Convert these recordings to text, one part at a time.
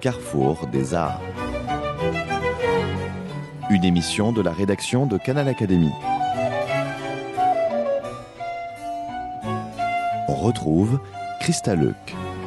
carrefour des arts. Une émission de la rédaction de Canal Académie. On retrouve Christa Leuk.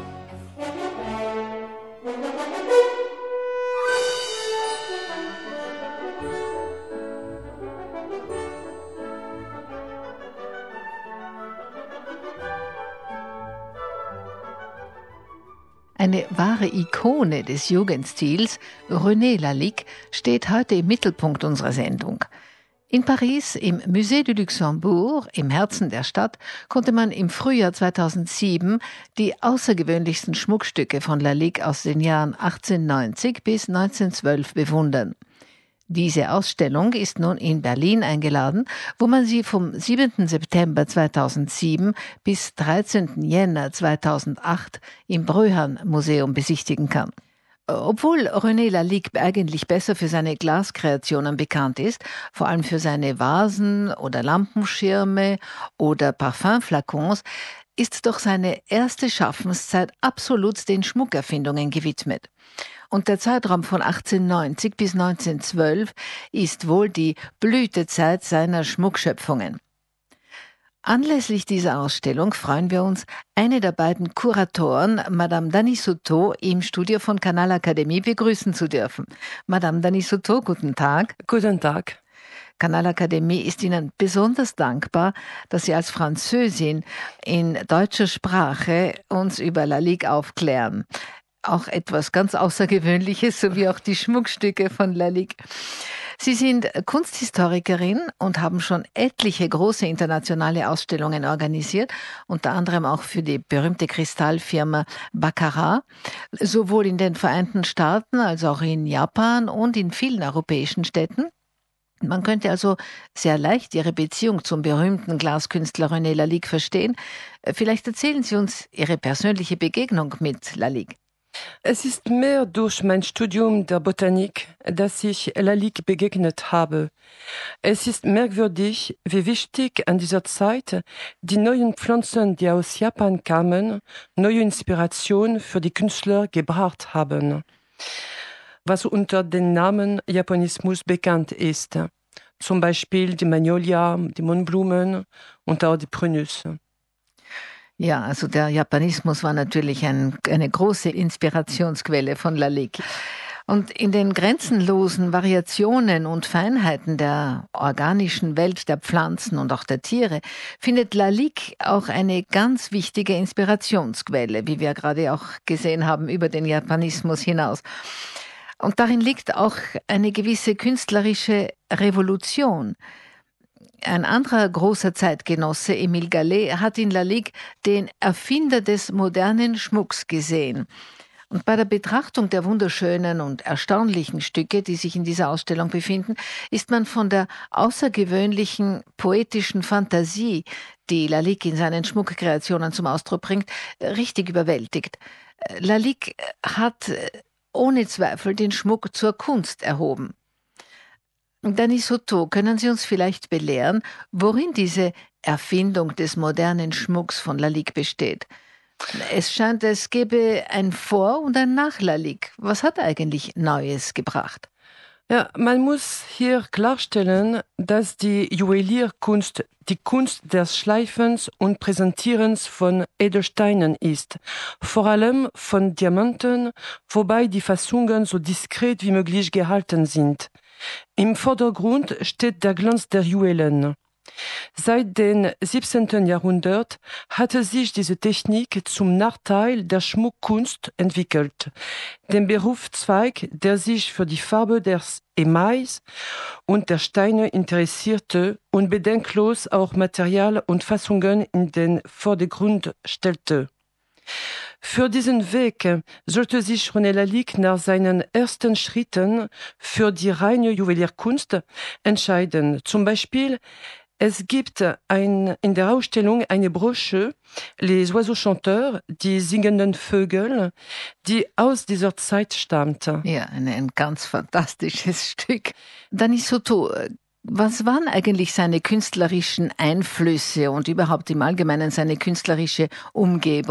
Eine wahre Ikone des Jugendstils, René Lalique, steht heute im Mittelpunkt unserer Sendung. In Paris, im Musée du Luxembourg, im Herzen der Stadt, konnte man im Frühjahr 2007 die außergewöhnlichsten Schmuckstücke von Lalique aus den Jahren 1890 bis 1912 bewundern. Diese Ausstellung ist nun in Berlin eingeladen, wo man sie vom 7. September 2007 bis 13. Jänner 2008 im Bröhan-Museum besichtigen kann. Obwohl René Lalique eigentlich besser für seine Glaskreationen bekannt ist, vor allem für seine Vasen oder Lampenschirme oder Parfümflakons, ist doch seine erste Schaffenszeit absolut den Schmuckerfindungen gewidmet. Und der Zeitraum von 1890 bis 1912 ist wohl die Blütezeit seiner Schmuckschöpfungen. Anlässlich dieser Ausstellung freuen wir uns, eine der beiden Kuratoren, Madame Dany Sautot, im Studio von Canal Académie begrüßen zu dürfen. Madame Dany Sautot, guten Tag. Guten Tag. Canal Académie ist Ihnen besonders dankbar, dass Sie als Französin in deutscher Sprache uns über Lalique aufklären. Auch etwas ganz Außergewöhnliches, sowie auch die Schmuckstücke von Lalique. Sie sind Kunsthistorikerin und haben schon etliche große internationale Ausstellungen organisiert, unter anderem auch für die berühmte Kristallfirma Baccarat, sowohl in den Vereinigten Staaten als auch in Japan und in vielen europäischen Städten. Man könnte also sehr leicht Ihre Beziehung zum berühmten Glaskünstler René Lalique verstehen. Vielleicht erzählen Sie uns Ihre persönliche Begegnung mit Lalique. Es ist mehr durch mein Studium der Botanik, dass ich Lalique begegnet habe. Es ist merkwürdig, wie wichtig an dieser Zeit die neuen Pflanzen, die aus Japan kamen, neue Inspiration für die Künstler gebracht haben, was unter dem Namen Japanismus bekannt ist. Zum Beispiel die Magnolia, die Mohnblumen und auch die Prunus. Ja, also der Japanismus war natürlich eine große Inspirationsquelle von Lalique. Und in den grenzenlosen Variationen und Feinheiten der organischen Welt der Pflanzen und auch der Tiere findet Lalique auch eine ganz wichtige Inspirationsquelle, wie wir gerade auch gesehen haben, über den Japanismus hinaus. Und darin liegt auch eine gewisse künstlerische Revolution. Ein anderer großer Zeitgenosse, Émile Gallé, hat in Lalique den Erfinder des modernen Schmucks gesehen. Und bei der Betrachtung der wunderschönen und erstaunlichen Stücke, die sich in dieser Ausstellung befinden, ist man von der außergewöhnlichen poetischen Fantasie, die Lalique in seinen Schmuckkreationen zum Ausdruck bringt, richtig überwältigt. Lalique hat ohne Zweifel den Schmuck zur Kunst erhoben. Dany Sautot, können Sie uns vielleicht belehren, worin diese Erfindung des modernen Schmucks von Lalique besteht? Es scheint, es gäbe ein Vor- und ein Nach-Lalique. Was hat eigentlich Neues gebracht? Ja, man muss hier klarstellen, dass die Juwelierkunst die Kunst des Schleifens und Präsentierens von Edelsteinen ist, vor allem von Diamanten, wobei die Fassungen so diskret wie möglich gehalten sind. Im Vordergrund steht der Glanz der Juwelen. Seit dem 17. Jahrhundert hatte sich diese Technik zum Nachteil der Schmuckkunst entwickelt, dem Berufszweig, der sich für die Farbe des Emails und der Steine interessierte und bedenkenlos auch Material und Fassungen in den Vordergrund stellte. Für diesen Weg sollte sich René Lalique nach seinen ersten Schritten für die reine Juwelierkunst entscheiden. Zum Beispiel, es gibt in der Ausstellung eine Brosche, Les Oiseaux Chanteurs, die singenden Vögel, die aus dieser Zeit stammt. Ja, ein ganz fantastisches Stück. Dany Sautot, was waren eigentlich seine künstlerischen Einflüsse und überhaupt im Allgemeinen seine künstlerische Umgebung?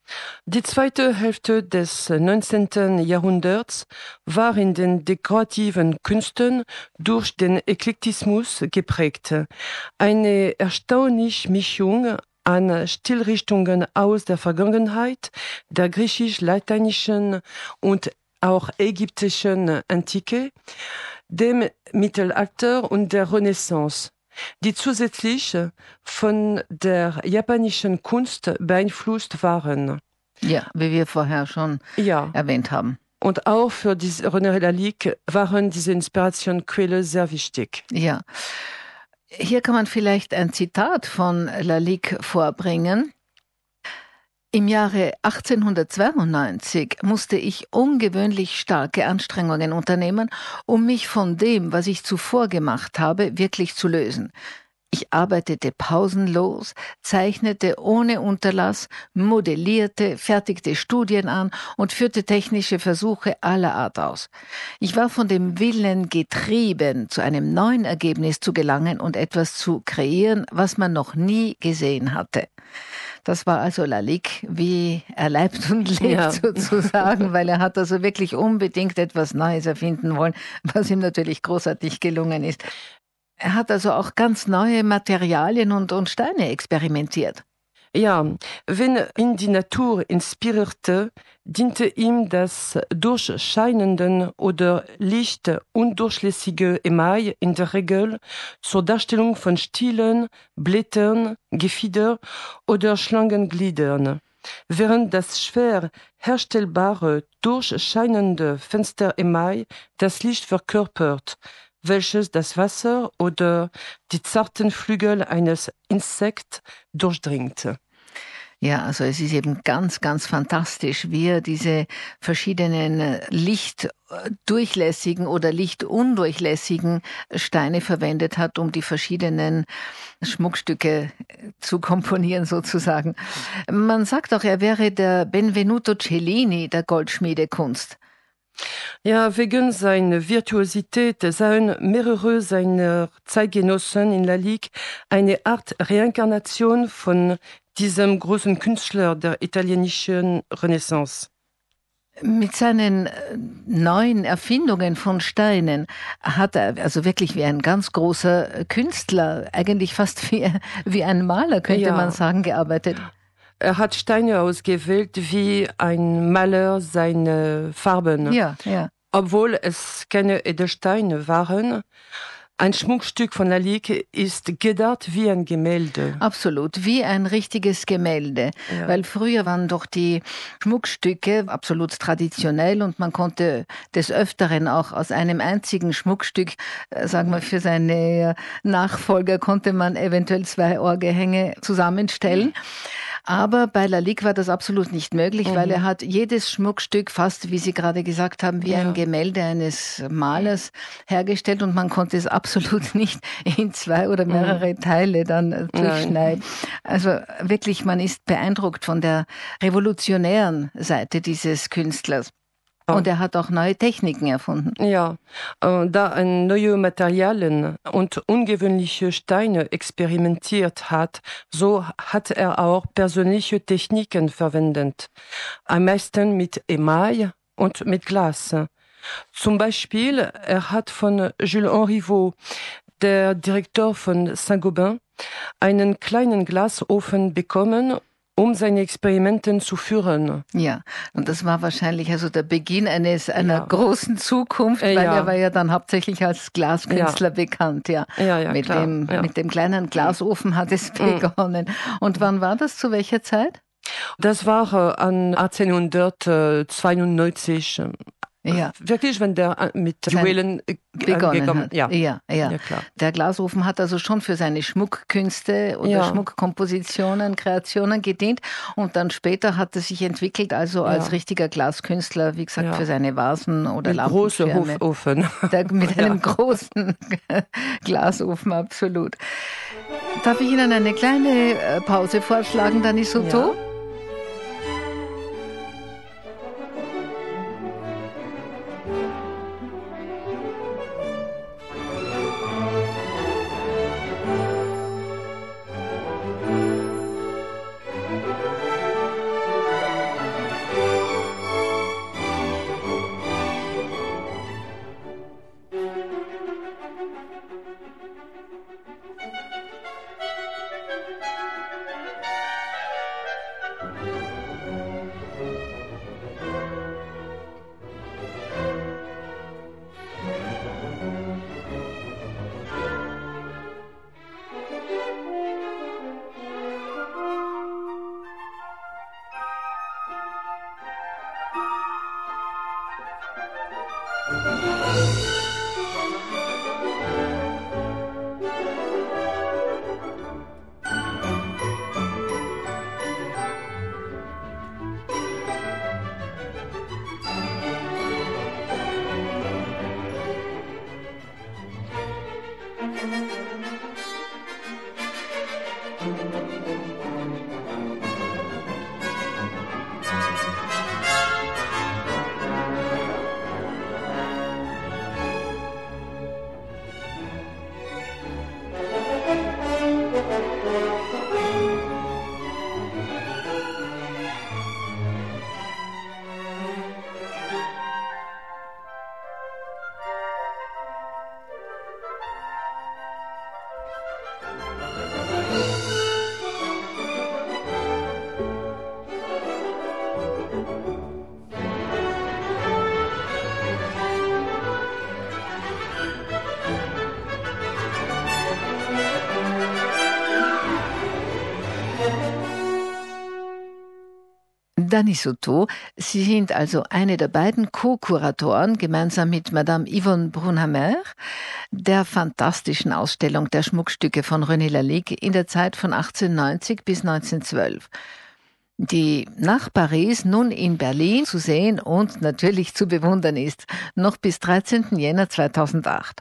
Die zweite Hälfte des 19. Jahrhunderts war in den dekorativen Künsten durch den Eklektismus geprägt. Eine erstaunliche Mischung an Stilrichtungen aus der Vergangenheit, der griechisch-lateinischen und auch ägyptischen Antike, dem Mittelalter und der Renaissance, die zusätzlich von der japanischen Kunst beeinflusst waren. Ja, wie wir vorher schon erwähnt haben. Und auch für René Lalique waren diese Inspirationquellen sehr wichtig. Ja. Hier kann man vielleicht ein Zitat von Lalique vorbringen. Im Jahre 1892 musste ich ungewöhnlich starke Anstrengungen unternehmen, um mich von dem, was ich zuvor gemacht habe, wirklich zu lösen. Ich arbeitete pausenlos, zeichnete ohne Unterlass, modellierte, fertigte Studien an und führte technische Versuche aller Art aus. Ich war von dem Willen getrieben, zu einem neuen Ergebnis zu gelangen und etwas zu kreieren, was man noch nie gesehen hatte. Das war also Lalique, wie er leibt und lebt sozusagen, weil er hat also wirklich unbedingt etwas Neues erfinden wollen, was ihm natürlich großartig gelungen ist. Er hat also auch ganz neue Materialien und Steine experimentiert. Ja, wenn ihn die Natur inspirierte, diente ihm das durchscheinende oder lichtundurchlässige Email in der Regel zur Darstellung von Stielen, Blättern, Gefieder oder Schlangengliedern, während das schwer herstellbare, durchscheinende Fensteremail das Licht verkörpert, welches das Wasser oder die zarten Flügel eines Insekts durchdringt. Ja, also es ist eben ganz, ganz fantastisch, wie er diese verschiedenen lichtdurchlässigen oder lichtundurchlässigen Steine verwendet hat, um die verschiedenen Schmuckstücke zu komponieren sozusagen. Man sagt auch, er wäre der Benvenuto Cellini der Goldschmiedekunst. Ja, wegen seiner Virtuosität sahen mehrere seiner Zeitgenossen in Lalique eine Art Reinkarnation von diesem großen Künstler der italienischen Renaissance. Mit seinen neuen Erfindungen von Steinen hat er also wirklich wie ein ganz großer Künstler, eigentlich fast wie ein Maler, könnte man sagen, gearbeitet. Er hat Steine ausgewählt wie ein Maler seine Farben. Ja. Obwohl es keine Edelsteine waren. Ein Schmuckstück von Lalique ist gedacht wie ein Gemälde. Absolut, wie ein richtiges Gemälde. Ja. Weil früher waren doch die Schmuckstücke absolut traditionell und man konnte des Öfteren auch aus einem einzigen Schmuckstück, sagen wir für seine Nachfolger, konnte man eventuell 2 Ohrgehänge zusammenstellen. Aber bei Lalique war das absolut nicht möglich, weil er hat jedes Schmuckstück fast, wie Sie gerade gesagt haben, wie ein Gemälde eines Malers hergestellt und man konnte es absolut nicht in 2 oder mehrere Teile dann durchschneiden. Also wirklich, man ist beeindruckt von der revolutionären Seite dieses Künstlers. Und er hat auch neue Techniken erfunden. Ja, da er neue Materialien und ungewöhnliche Steine experimentiert hat, so hat er auch persönliche Techniken verwendet. Am meisten mit Email und mit Glas. Zum Beispiel, er hat von Jules-Henri Vaux, der Direktor von Saint-Gobain, einen kleinen Glasofen bekommen, um seine Experimenten zu führen. Ja, und das war wahrscheinlich also der Beginn einer großen Zukunft, weil er war ja dann hauptsächlich als Glaskünstler bekannt. Mit dem kleinen Glasofen hat es begonnen. Und wann war das? Zu welcher Zeit? Das war an 1892. Ja. Wirklich, wenn der mit Juwelen begonnen hat. Ja, klar. Der Glasofen hat also schon für seine Schmuckkünste oder Schmuckkompositionen, Kreationen gedient und dann später hat er sich entwickelt, also als richtiger Glaskünstler, wie gesagt, für seine Vasen oder Lampenschirme. Großer Ofen. Mit einem großen Glasofen, absolut. Darf ich Ihnen eine kleine Pause vorschlagen, Danisoto? Ja. Dany Sautot, Sie sind also eine der beiden Co-Kuratoren gemeinsam mit Madame Yvonne Brunhammer der fantastischen Ausstellung der Schmuckstücke von René Lalique in der Zeit von 1890 bis 1912. Die nach Paris nun in Berlin zu sehen und natürlich zu bewundern ist, noch bis 13. Jänner 2008.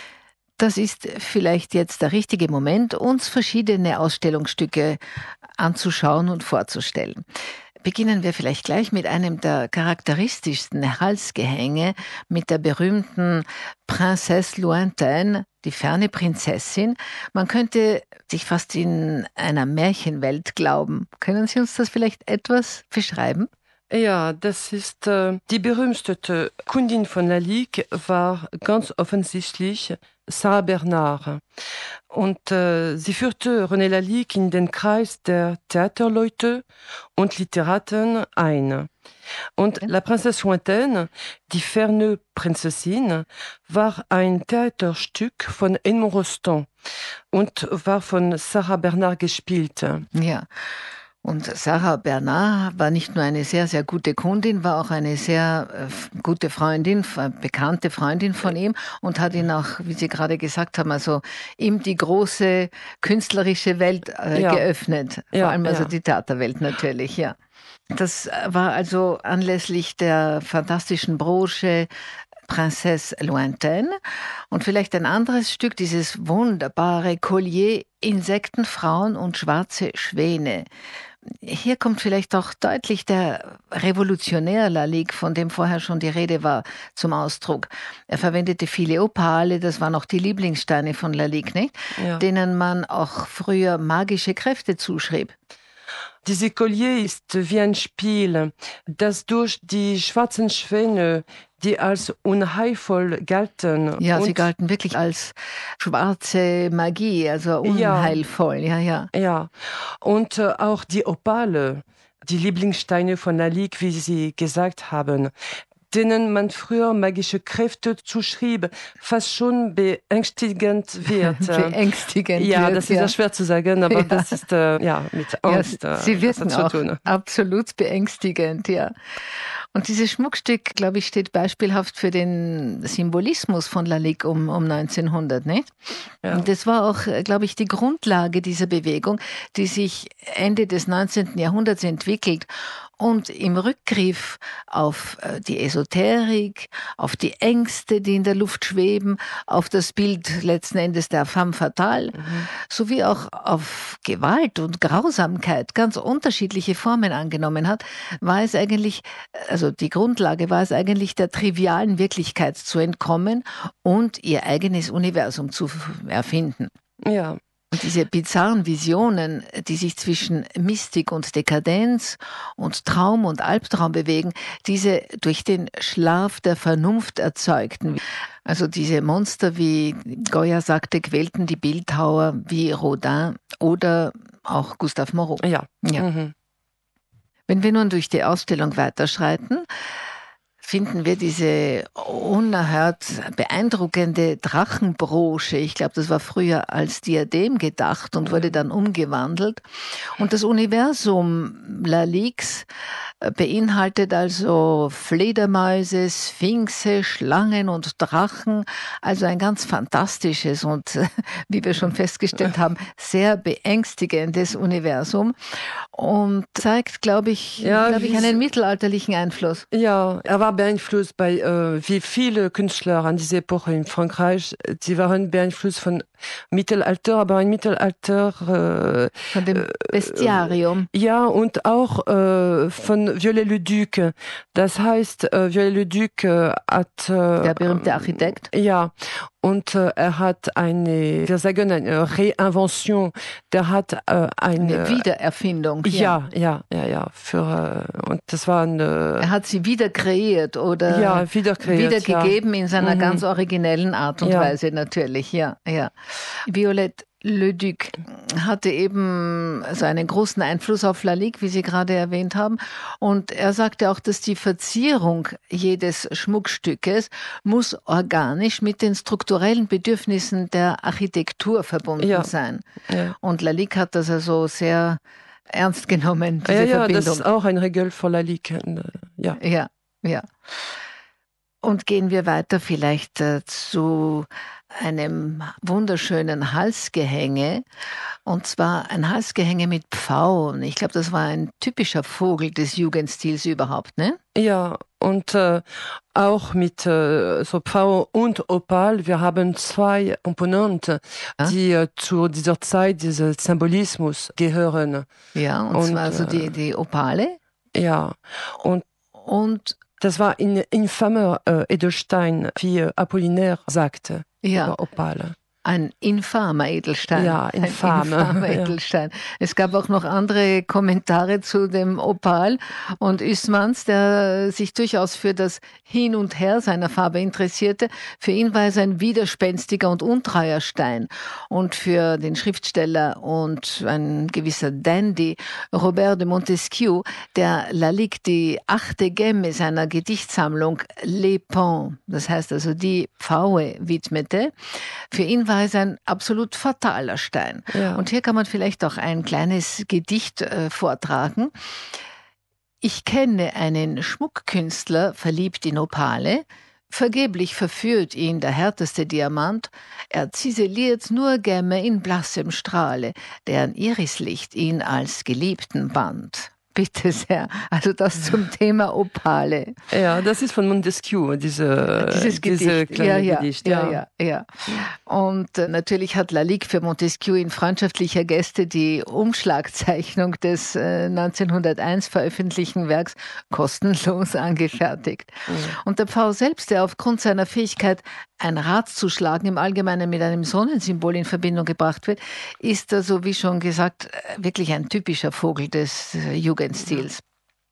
Das ist vielleicht jetzt der richtige Moment, uns verschiedene Ausstellungsstücke anzuschauen und vorzustellen. Beginnen wir vielleicht gleich mit einem der charakteristischsten Halsgehänge, mit der berühmten Princesse Lointaine, die ferne Prinzessin. Man könnte sich fast in einer Märchenwelt glauben. Können Sie uns das vielleicht etwas beschreiben? Ja, das ist die berühmteste Kundin von Lalique war ganz offensichtlich Sarah Bernard. Und sie führte René Lalique in den Kreis der Theaterleute und Literaten ein. Und La Princesse Lointaine, die ferne Prinzessin, war ein Theaterstück von Edmond Rostand und war von Sarah Bernard gespielt. Ja. Und Sarah Bernard war nicht nur eine sehr, sehr gute Kundin, war auch eine sehr gute Freundin, bekannte Freundin von ihm und hat ihn auch, wie Sie gerade gesagt haben, also ihm die große künstlerische Welt geöffnet. Vor allem also die Theaterwelt natürlich, ja. Das war also anlässlich der fantastischen Broche Princesse Lointaine und vielleicht ein anderes Stück, dieses wunderbare Collier Insekten, Frauen und schwarze Schwäne. Hier kommt vielleicht auch deutlich der Revolutionär Lalique, von dem vorher schon die Rede war, zum Ausdruck. Er verwendete viele Opale, das waren auch die Lieblingssteine von Lalique, nicht? Ja. Denen man auch früher magische Kräfte zuschrieb. Diese Collier ist wie ein Spiel, das durch die schwarzen Schwäne, die als unheilvoll galten. Ja, sie galten wirklich als schwarze Magie, also unheilvoll, ja. Ja, und auch die Opale, die Lieblingssteine von Lalique, wie Sie gesagt haben, denen man früher magische Kräfte zuschrieb, fast schon beängstigend wird. Beängstigend ja, wird, das ist sehr schwer zu sagen, aber das ist mit Angst sie wirken zu auch tun. Absolut beängstigend, ja. Und dieses Schmuckstück, glaube ich, steht beispielhaft für den Symbolismus von Lalique um 1900, nicht? Ja. Und das war auch, glaube ich, die Grundlage dieser Bewegung, die sich Ende des 19. Jahrhunderts entwickelt und im Rückgriff auf die Esoterik, auf die Ängste, die in der Luft schweben, auf das Bild letzten Endes der femme fatale, sowie auch auf Gewalt und Grausamkeit ganz unterschiedliche Formen angenommen hat, war es eigentlich, also die Grundlage war es eigentlich, der trivialen Wirklichkeit zu entkommen und ihr eigenes Universum zu erfinden. Ja. Und diese bizarren Visionen, die sich zwischen Mystik und Dekadenz und Traum und Albtraum bewegen, diese durch den Schlaf der Vernunft erzeugten. Also diese Monster, wie Goya sagte, quälten die Bildhauer wie Rodin oder auch Gustave Moreau. Ja. Mhm. Wenn wir nun durch die Ausstellung weiterschreiten, finden wir diese unerhört beeindruckende Drachenbrosche. Ich glaube, das war früher als Diadem gedacht und wurde dann umgewandelt. Und das Universum Laliques beinhaltet also Fledermäuse, Sphinxe, Schlangen und Drachen. Also ein ganz fantastisches und, wie wir schon festgestellt haben, sehr beängstigendes Universum. Und zeigt, glaube ich, einen mittelalterlichen Einfluss. Ja, er war beeinflusst bei, wie viele Künstler an dieser Epoche in Frankreich. Sie waren beeinflusst von Mittelalter, aber ein Mittelalter... von dem Bestiarium. Ja, und auch von Viollet-le-Duc. Das heißt, Viollet-le-Duc hat... der berühmte Architekt. Ja, und er hat wir sagen eine Reinvention, der hat eine Wiedererfindung. Ja. Und das war er hat sie wieder kreiert oder wiedergegeben in seiner ganz originellen Art und Weise natürlich, ja. Viollet-le-Duc hatte eben so einen großen Einfluss auf Lalique, wie Sie gerade erwähnt haben. Und er sagte auch, dass die Verzierung jedes Schmuckstückes muss organisch mit den strukturellen Bedürfnissen der Architektur verbunden sein. Ja. Und Lalique hat das also sehr ernst genommen, diese Verbindung. Das ist auch eine Regel für Lalique. Ja. Und gehen wir weiter vielleicht zu einem wunderschönen Halsgehänge, und zwar ein Halsgehänge mit Pfauen. Ich glaube, das war ein typischer Vogel des Jugendstils überhaupt, ne? Ja, und auch mit so Pfau und Opal. Wir haben zwei Komponenten, die zu dieser Zeit, dieses Symbolismus gehören. Ja, und zwar also die Opale. Ja, und das war ein infamer Edelstein, wie Apollinaire sagte. Ja, Opale. Ein infamer Edelstein. Ja, infamer Edelstein. Es gab auch noch andere Kommentare zu dem Opal und Huysmans, der sich durchaus für das Hin und Her seiner Farbe interessierte. Für ihn war es ein widerspenstiger und untreuer Stein. Und für den Schriftsteller und ein gewisser Dandy, Robert de Montesquieu, der Lalique die 8. Gemme seiner Gedichtsammlung Les Pans, das heißt also die Pfaue, widmete. Für ihn war es ein absolut fataler Stein. Ja. Und hier kann man vielleicht auch ein kleines Gedicht vortragen. Ich kenne einen Schmuckkünstler, verliebt in Opale. Vergeblich verführt ihn der härteste Diamant. Er ziseliert nur Gemme in blassem Strahle, deren Irislicht ihn als Geliebten band. Bitte sehr. Also das zum Thema Opale. Ja, das ist von Montesquieu, dieses Gedicht. Gedicht. Ja. Und natürlich hat Lalique für Montesquieu in freundschaftlicher Geste die Umschlagzeichnung des 1901 veröffentlichten Werks kostenlos angefertigt. Mhm. Und der Pfau selbst, der aufgrund seiner Fähigkeit, ein Rad zu schlagen, im Allgemeinen mit einem Sonnensymbol in Verbindung gebracht wird, ist also, wie schon gesagt, wirklich ein typischer Vogel des Jugendstils.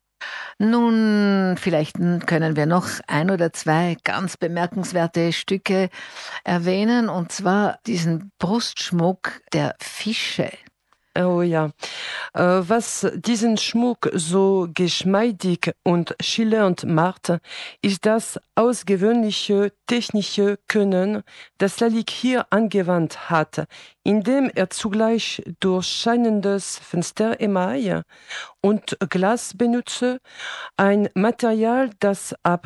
Nun, vielleicht können wir noch ein oder zwei ganz bemerkenswerte Stücke erwähnen, und zwar diesen Brustschmuck der Fische. Oh ja, was diesen Schmuck so geschmeidig und schillernd macht, ist das außergewöhnliche technische Können, das Lalique hier angewandt hat, indem zugleich durchscheinendes Fensteremail und Glas benutze, ein Material, das ab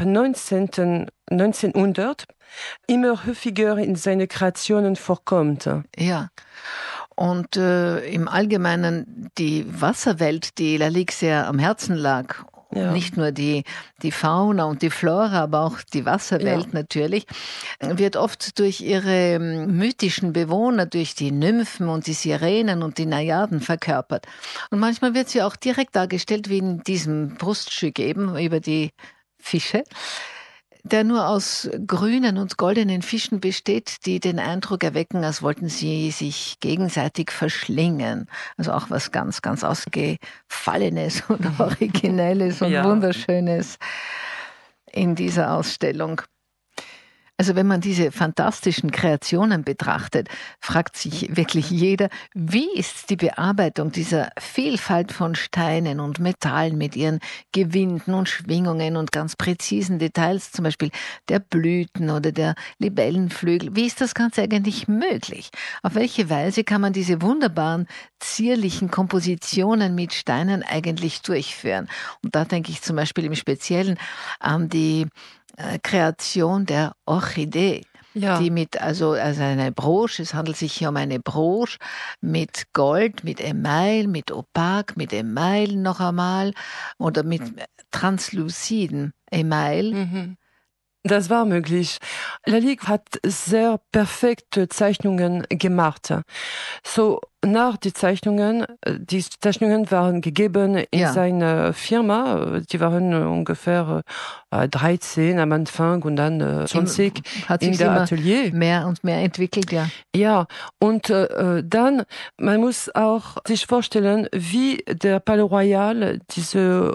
1900 immer häufiger in seinen Kreationen vorkommt. Ja. Und im Allgemeinen die Wasserwelt, die Lalique sehr am Herzen lag. Ja. Nicht nur die Fauna und die Flora, aber auch die Wasserwelt natürlich, wird oft durch ihre mythischen Bewohner, durch die Nymphen und die Sirenen und die Najaden verkörpert. Und manchmal wird sie auch direkt dargestellt, wie in diesem Bruststück eben über die Fische, der nur aus grünen und goldenen Fischen besteht, die den Eindruck erwecken, als wollten sie sich gegenseitig verschlingen. Also auch was ganz, ganz Ausgefallenes und Originelles und Wunderschönes in dieser Ausstellung. Also wenn man diese fantastischen Kreationen betrachtet, fragt sich wirklich jeder, wie ist die Bearbeitung dieser Vielfalt von Steinen und Metallen mit ihren Gewinden und Schwingungen und ganz präzisen Details, zum Beispiel der Blüten oder der Libellenflügel, wie ist das Ganze eigentlich möglich? Auf welche Weise kann man diese wunderbaren, zierlichen Kompositionen mit Steinen eigentlich durchführen? Und da denke ich zum Beispiel im Speziellen an die Kreation der Orchidee, Ja. die mit, also eine Broche, es handelt sich hier um eine Broche mit Gold, mit Email, mit Opak, mit Email noch einmal oder mit transluciden Email. Mhm. Das war möglich. Lalique hat sehr perfekte Zeichnungen gemacht. So nach die Zeichnungen waren gegeben in seiner Firma. Die waren ungefähr 13 am Anfang und dann 20 hat in sich der immer Atelier. mehr und mehr entwickelt, ja. Ja, und dann, man muss auch sich vorstellen, wie der Palais Royal, diese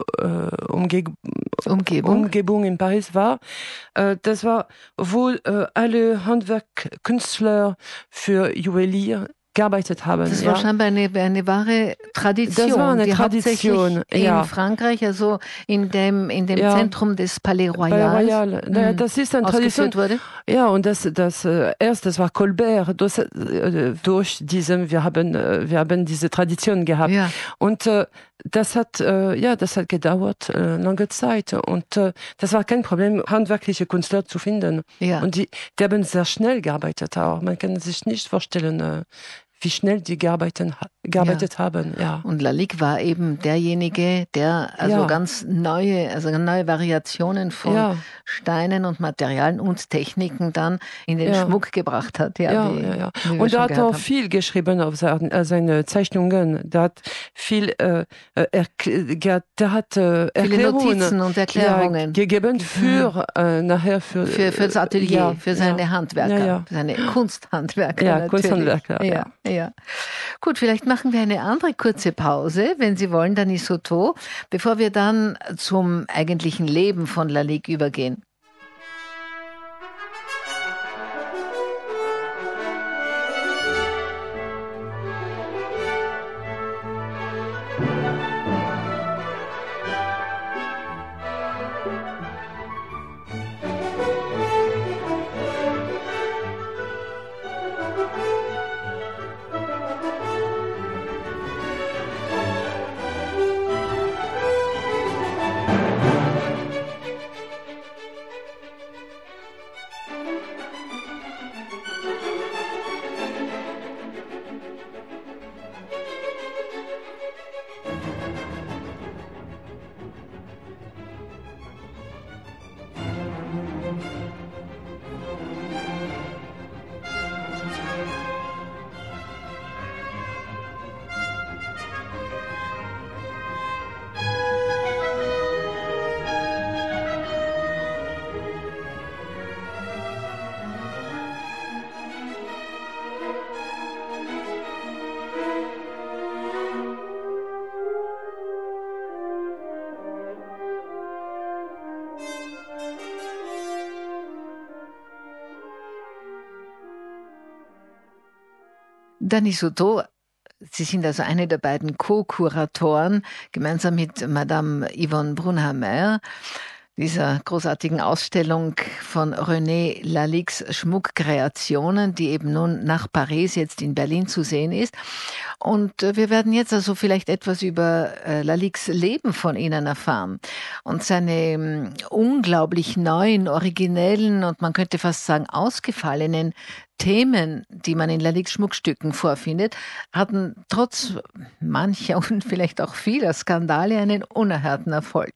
Umgebung in Paris war. Das war, wo alle Handwerkkünstler für Juwelier gearbeitet haben. Das war scheinbar eine wahre Tradition. Das war eine die Tradition, in Frankreich, also in dem Zentrum des Palais Royal. Naja, das ist eine Tradition. Wurde. Ja, und das war Colbert. Durch diesen, wir haben diese Tradition gehabt. Ja. Und das hat gedauert, lange Zeit. Und das war kein Problem, handwerkliche Künstler zu finden. Ja. Und die haben sehr schnell gearbeitet auch. Man kann sich nicht vorstellen, wie schnell die gearbeitet haben. Ja. Und Lalique war eben derjenige, der ganz neue Variationen von Steinen und Materialien und Techniken dann in den Schmuck gebracht hat. Ja. Und er hat auch viel geschrieben auf seine Zeichnungen. Der hat viel viele Notizen und Erklärungen gegeben für nachher für das Atelier, für seine Handwerker, für seine Kunsthandwerker. Ja, Kunsthandwerker. Ja. Gut, vielleicht machen wir eine andere kurze Pause, wenn Sie wollen, Dani Sautot, bevor wir dann zum eigentlichen Leben von Lalique übergehen. Dani Sautot, Sie sind also eine der beiden Co-Kuratoren, gemeinsam mit Madame Yvonne Brunhammer, dieser großartigen Ausstellung von René Laliques Schmuckkreationen, die eben nun nach Paris jetzt in Berlin zu sehen ist. Und wir werden jetzt also vielleicht etwas über Laliques Leben von Ihnen erfahren und seine unglaublich neuen, originellen und man könnte fast sagen ausgefallenen Themen, die man in Laliques Schmuckstücken vorfindet, hatten trotz mancher und vielleicht auch vieler Skandale einen unerhörten Erfolg.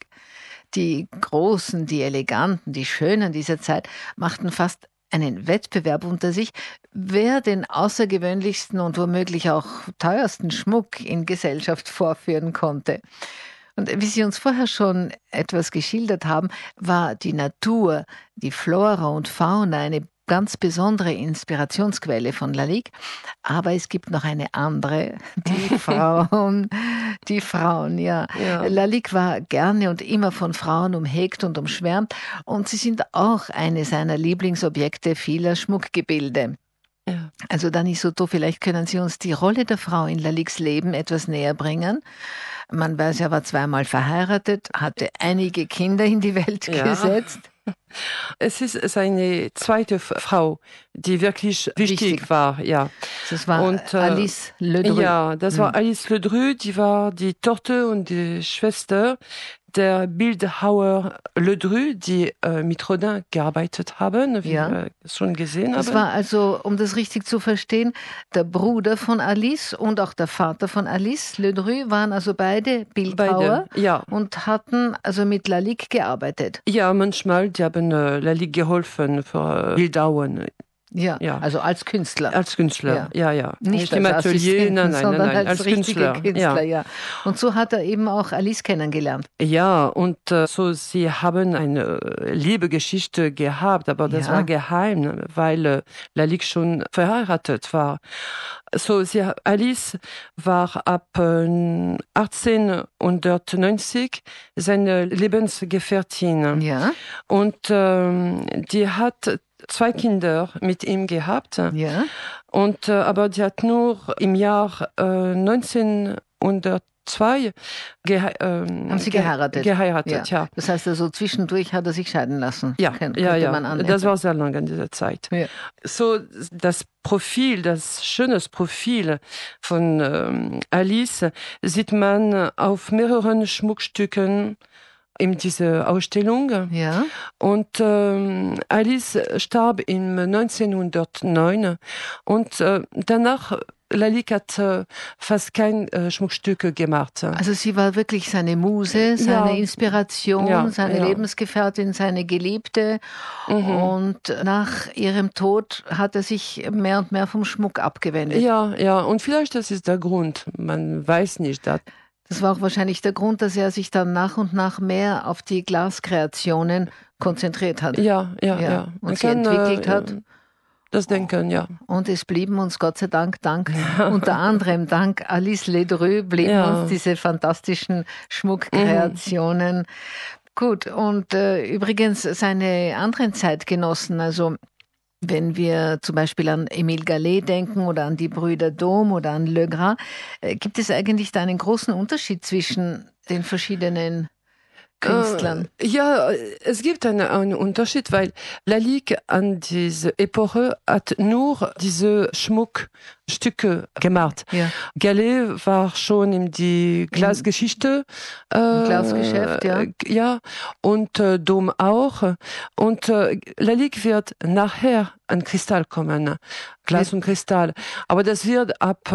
Die Großen, die Eleganten, die Schönen dieser Zeit machten fast einen Wettbewerb unter sich, wer den außergewöhnlichsten und womöglich auch teuersten Schmuck in Gesellschaft vorführen konnte. Und wie Sie uns vorher schon etwas geschildert haben, war die Natur, die Flora und Fauna eine ganz besondere Inspirationsquelle von Lalique. Aber es gibt noch eine andere, die Frauen. Die Frauen, ja. Lalique war gerne und immer von Frauen umhegt und umschwärmt. Und sie sind auch eine seiner Lieblingsobjekte vieler Schmuckgebilde. Ja. Also Dani Soto, vielleicht können Sie uns die Rolle der Frau in Laliques Leben etwas näher bringen. Man weiß, er war zweimal verheiratet, hatte einige Kinder in die Welt gesetzt. Es ist seine zweite Frau, die wirklich wichtig war. Ja. Das war Alice Ledru. Ja, das war Alice Ledru, die war die Tochter und die Schwester der Bildhauer Ledru, die mit Rodin gearbeitet haben, wie wir schon gesehen haben. Das war also, um das richtig zu verstehen, der Bruder von Alice und auch der Vater von Alice Ledru waren also beide Bildhauer und hatten also mit Lalique gearbeitet. Ja, manchmal, die haben Lalique geholfen für Bildhauern. Ja, also als Künstler. Als Künstler, ja. Nicht im Atelier, sondern als richtiger Künstler, ja. Und so hat er eben auch Alice kennengelernt. Ja, und so sie haben eine Liebegeschichte gehabt, aber das war geheim, weil Lalique schon verheiratet war. So, Alice war ab 1890 seine Lebensgefährtin. Ja. Und die hat 2 Kinder mit ihm gehabt. Ja. Und aber die hat nur im Jahr 1902 haben sie geheiratet? Geheiratet, ja. Das heißt also, zwischendurch hat er sich scheiden lassen. Ja, man annehmen. Das war sehr lange in dieser Zeit. Ja. So, das schönes Profil von Alice sieht man auf mehreren Schmuckstücken in dieser Ausstellung. Ja. Und Alice starb im 1909 und danach Lalique hat fast kein Schmuckstücke gemacht. Also sie war wirklich seine Muse, seine Inspiration, seine Lebensgefährtin, seine Geliebte. Und nach ihrem Tod hat er sich mehr und mehr vom Schmuck abgewendet. Ja, und vielleicht das ist der Grund. Man weiß nicht. Das war auch wahrscheinlich der Grund, dass er sich dann nach und nach mehr auf die Glaskreationen konzentriert hat. Ja. Und sie entwickelt hat. Das Denken, ja. Und es blieben uns Gott sei Dank, unter anderem dank Alice Ledru, blieben uns diese fantastischen Schmuckkreationen. Gut, und übrigens seine anderen Zeitgenossen, also wenn wir zum Beispiel an Émile Gallé denken oder an die Brüder Dôme oder an Le Gras, gibt es eigentlich da einen großen Unterschied zwischen den verschiedenen Künstlern? Ja, es gibt einen Unterschied, weil Lalique an diese Epoche hat nur diese Schmuckstücke gemacht. Ja. Gallé war schon in die Glasgeschichte. Glasgeschäft, ja. Ja, und Dôme auch. Und Lalique wird nachher an Kristall kommen. Glas und Kristall. Aber das wird ab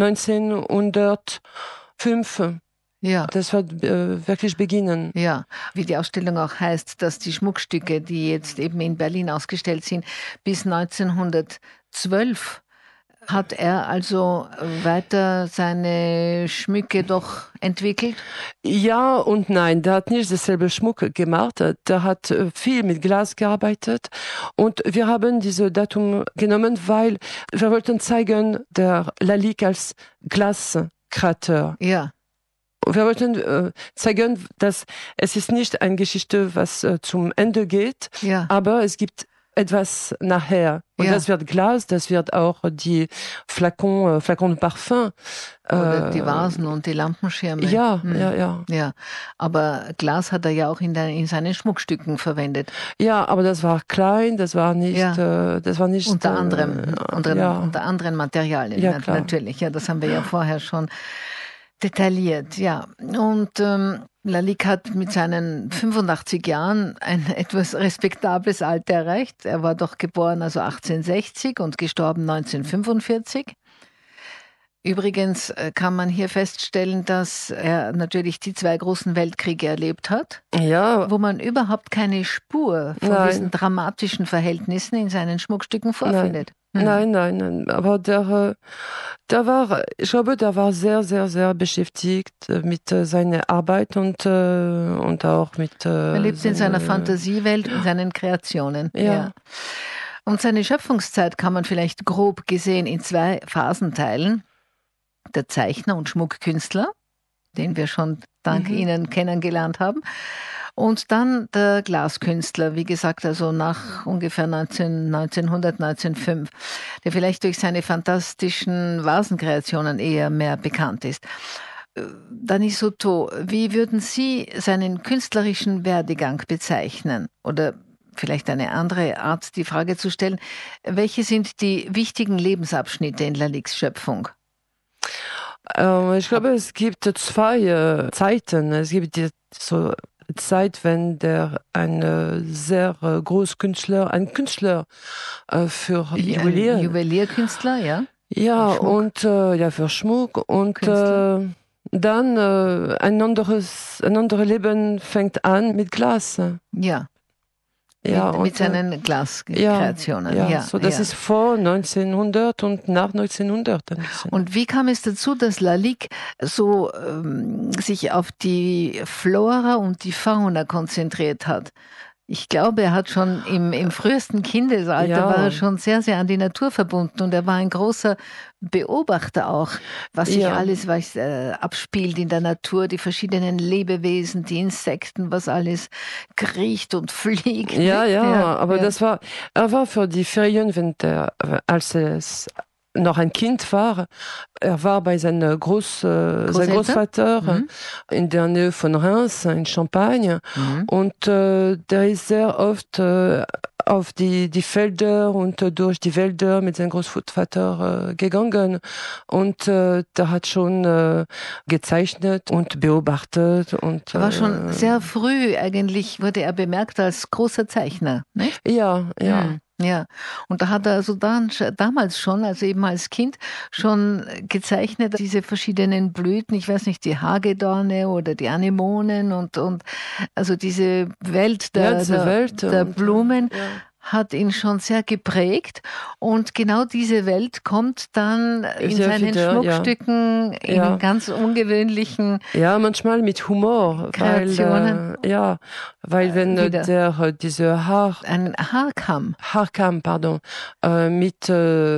1905. Ja. Das wird wirklich beginnen. Ja, wie die Ausstellung auch heißt, dass die Schmuckstücke, die jetzt eben in Berlin ausgestellt sind, bis 1912 hat er also weiter seine Schmücke doch entwickelt? Ja und nein, der hat nicht dasselbe Schmuck gemacht, der hat viel mit Glas gearbeitet und wir haben diese Datum genommen, weil wir wollten zeigen, der Lalique als Glaskreateur. Ja. Wir wollten zeigen, dass es ist nicht eine Geschichte, was zum Ende geht, aber es gibt etwas nachher. Und das wird Glas, das wird auch die Flacon de Parfum. Oder die Vasen und die Lampenschirme. Ja. Aber Glas hat er ja auch in seinen Schmuckstücken verwendet. Ja, aber das war klein, das war nicht. Unter anderen Materialien, natürlich. Ja, das haben wir ja vorher schon detailliert, ja. Und Lalique hat mit seinen 85 Jahren ein etwas respektables Alter erreicht. Er war doch geboren 1860 und gestorben 1945. Übrigens kann man hier feststellen, dass er natürlich die 2 großen Weltkriege erlebt hat, wo man überhaupt keine Spur von diesen dramatischen Verhältnissen in seinen Schmuckstücken vorfindet. Nein, aber der war sehr, sehr, sehr beschäftigt mit seiner Arbeit und auch mit... er lebt in seiner Fantasiewelt, in seinen Kreationen. Ja. Und seine Schöpfungszeit kann man vielleicht grob gesehen in 2 Phasen teilen. Der Zeichner und Schmuckkünstler, den wir schon dank Ihnen kennengelernt haben. Und dann der Glaskünstler, wie gesagt, also nach ungefähr 1900, 1905, der vielleicht durch seine fantastischen Vasenkreationen eher mehr bekannt ist. Danisoto, wie würden Sie seinen künstlerischen Werdegang bezeichnen? Oder vielleicht eine andere Art, die Frage zu stellen, welche sind die wichtigen Lebensabschnitte in Laliques Schöpfung? Ich glaube, es gibt 2 Zeiten. Es gibt die Zeit, wenn ein sehr großer Künstler, ein Künstler für Juwelier. Juwelierkünstler, ja. Ja, Schmuck. Und für Schmuck. Und dann ein anderes Leben fängt an mit Glas. Ja. Ja, mit seinen Glaskreationen. Ja, so das ist vor 1900 und nach 1900 ein bisschen. Und wie kam es dazu, dass Lalique so sich auf die Flora und die Fauna konzentriert hat? Ich glaube, er hat schon im frühesten Kindesalter war er schon sehr, sehr an die Natur verbunden und er war ein großer Beobachter auch, was sich alles abspielt in der Natur, die verschiedenen Lebewesen, die Insekten, was alles kriecht und fliegt. Aber er war für die Ferien, als es noch ein Kind war. Er war bei seinem Großvater in der Nähe von Reims, in Champagne. Und der ist sehr oft auf die Felder und durch die Wälder mit seinem Großvater gegangen. Und der hat schon gezeichnet und beobachtet. Und, er war schon sehr früh, eigentlich wurde er bemerkt als großer Zeichner, nicht? Ja. Ja, und da hat er also damals schon, also eben als Kind, schon gezeichnet, diese verschiedenen Blüten, ich weiß nicht, die Hagedorne oder die Anemonen und also diese Welt der Blumen. Hat ihn schon sehr geprägt und genau diese Welt kommt dann in seinen Schmuckstücken in ganz ungewöhnlichen manchmal mit Humor, Kreationen. Weil wenn diese Haarkamm, mit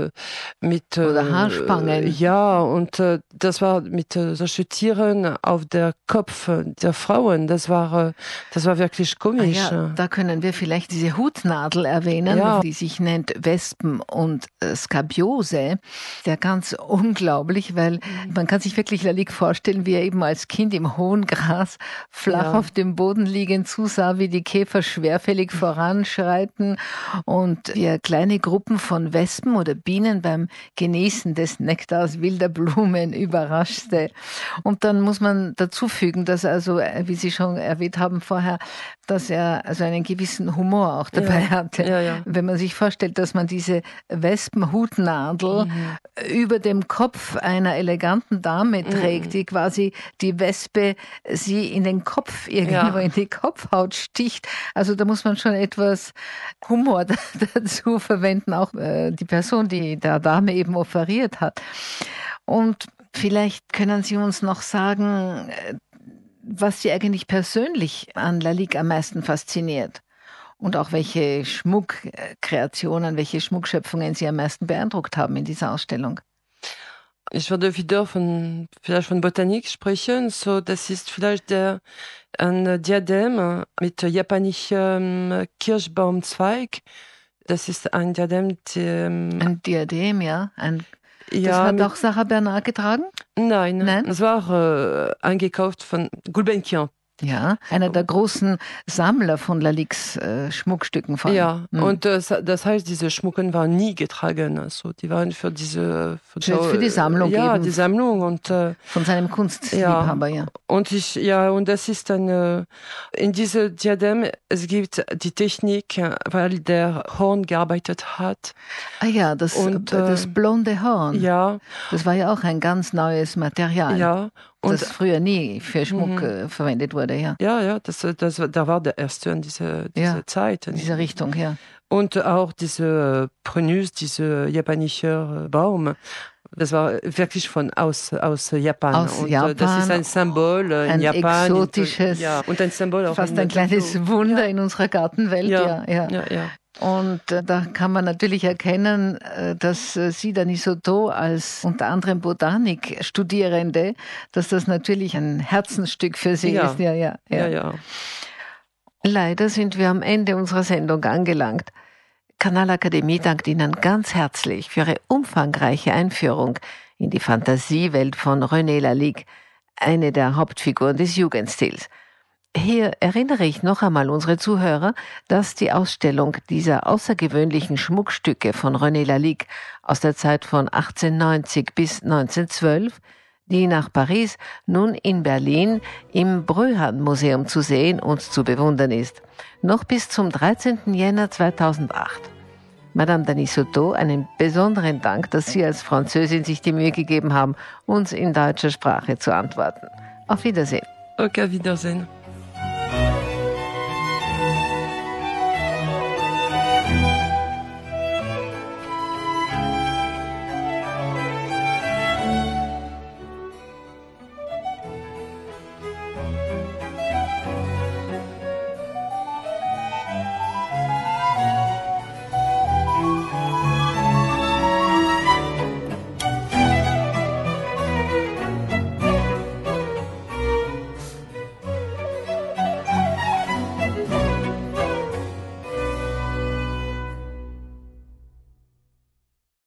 oder Haarspangen. Und das war mit solchen Tieren auf der Kopf der Frauen. Das war wirklich komisch. Da können wir vielleicht diese Hutnadel erwähnen, die sich nennt Wespen- und Skabiose. Der ganz unglaublich, weil man kann sich wirklich Lalique vorstellen, wie er eben als Kind im hohen Gras flach auf dem Boden liegend zusah, wie die Käfer schwerfällig voranschreiten und wie er kleine Gruppen von Wespen oder Bienen beim Genießen des Nektars wilder Blumen überraschte. Und dann muss man dazu fügen, dass also, wie Sie schon erwähnt haben vorher, dass er also einen gewissen Humor auch dabei hatte. Wenn man sich vorstellt, dass man diese Wespenhutnadel über dem Kopf einer eleganten Dame trägt, die quasi die Wespe sie in den Kopf irgendwo in die Kopfhaut sticht. Also da muss man schon etwas Humor dazu verwenden, auch die Person, die der Dame eben offeriert hat. Und vielleicht können Sie uns noch sagen, was Sie eigentlich persönlich an Lalique am meisten fasziniert und auch welche Schmuckkreationen, welche Schmuckschöpfungen Sie am meisten beeindruckt haben in dieser Ausstellung. Ich würde wieder vielleicht von Botanik sprechen. So, das ist vielleicht ein Diadem mit japanischem Kirschbaumzweig. Das ist ein Diadem, ein Diadem, ja. Das hat auch Sarah Bernard getragen? Nein. Es war eingekauft von Gulbenkian. Ja, einer der großen Sammler von Laliques Schmuckstücken. Und das heißt, diese Schmucken waren nie getragen. Also die waren für die Sammlung. Ja, die Sammlung. Und, von seinem Kunstliebhaber, Und das ist in diesem Diadem, es gibt die Technik, weil der Horn gearbeitet hat. Das blonde Horn. Ja. Das war ja auch ein ganz neues Material. Ja. Das früher nie für Schmuck verwendet wurde, da war der erste in dieser Zeit. In dieser Richtung, ja. Und auch diese Prunus, dieser japanische Baum, das war wirklich aus Japan. Aus Japan. Das ist ein Symbol in Japan. Ein exotisches, und ein Symbol auch fast ein kleines Wunder in unserer Gartenwelt. Und da kann man natürlich erkennen, dass Sie, Danisoto, als unter anderem Botanikstudierende, dass das natürlich ein Herzensstück für Sie ist. Ja. Leider sind wir am Ende unserer Sendung angelangt. Kanalakademie dankt Ihnen ganz herzlich für Ihre umfangreiche Einführung in die Fantasiewelt von René Lalique, eine der Hauptfiguren des Jugendstils. Hier erinnere ich noch einmal unsere Zuhörer, dass die Ausstellung dieser außergewöhnlichen Schmuckstücke von René Lalique aus der Zeit von 1890 bis 1912, die nach Paris nun in Berlin im Bröhan-Museum zu sehen und zu bewundern ist, noch bis zum 13. Jänner 2008. Madame Danisoto, einen besonderen Dank, dass Sie als Französin sich die Mühe gegeben haben, uns in deutscher Sprache zu antworten. Auf Wiedersehen. Okay, Wiedersehen.